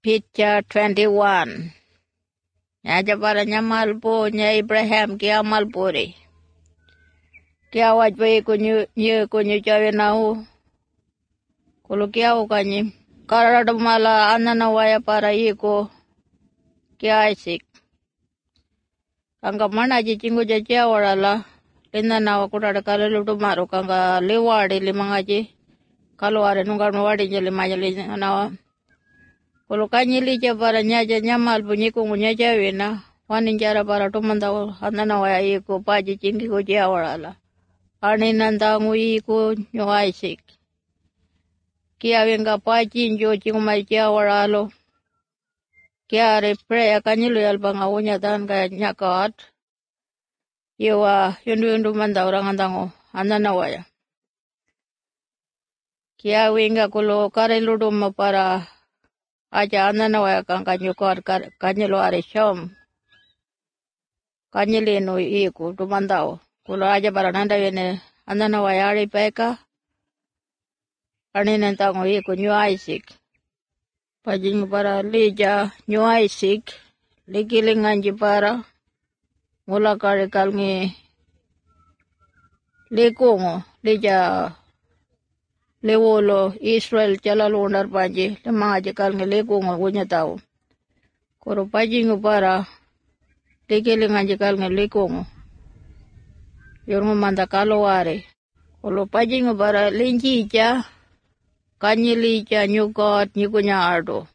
Picture 21. Nyaja para nyamalpo nya Abraham kia malpore. Kia wajwe kunyu chawe nau. Kulu kia ukanyi. Karada mala anana waya para iko. Kia Isaac. Kanga mana jichingu jachia warala. Linda nawa kurada kala lutu maru kanga liwadi limangaji. Kaluare nungar mwadi jeli majali nawa. Kulu kanyili cha para nyaja nyamal punyi kungu nyaja wina. Wani njara para tumanda anana waya iko paji chingi kujia warala. Ani nandangu iko nyo Isaac. Kia wenga paji njo chingu majia waralo. Kia repre kanyilu yalbanga unya tanga nyakaat. Iwa yundu manda orang andangu anana waya. Kia wenga kulo kare ludum para aja anana waya kang kanyukor kanyilu are shom. Kanyilinu iku tumandao. Kulo aja para nanda wene anana waya are peka. Ani nantangu iku nyu Isaac. Pajing para lija nyu Isaac. Likilinganji para. Mula kare kalngi likungo lija lewolo Israel chala lunar paji lemaji kalngi likungo gunya tau. Koro pajingu para likilinganji kalngi likungo. Yurungu manda kalaware. Kolo pajingu para linji ija kanyili ija nyukot nyukunya ardo.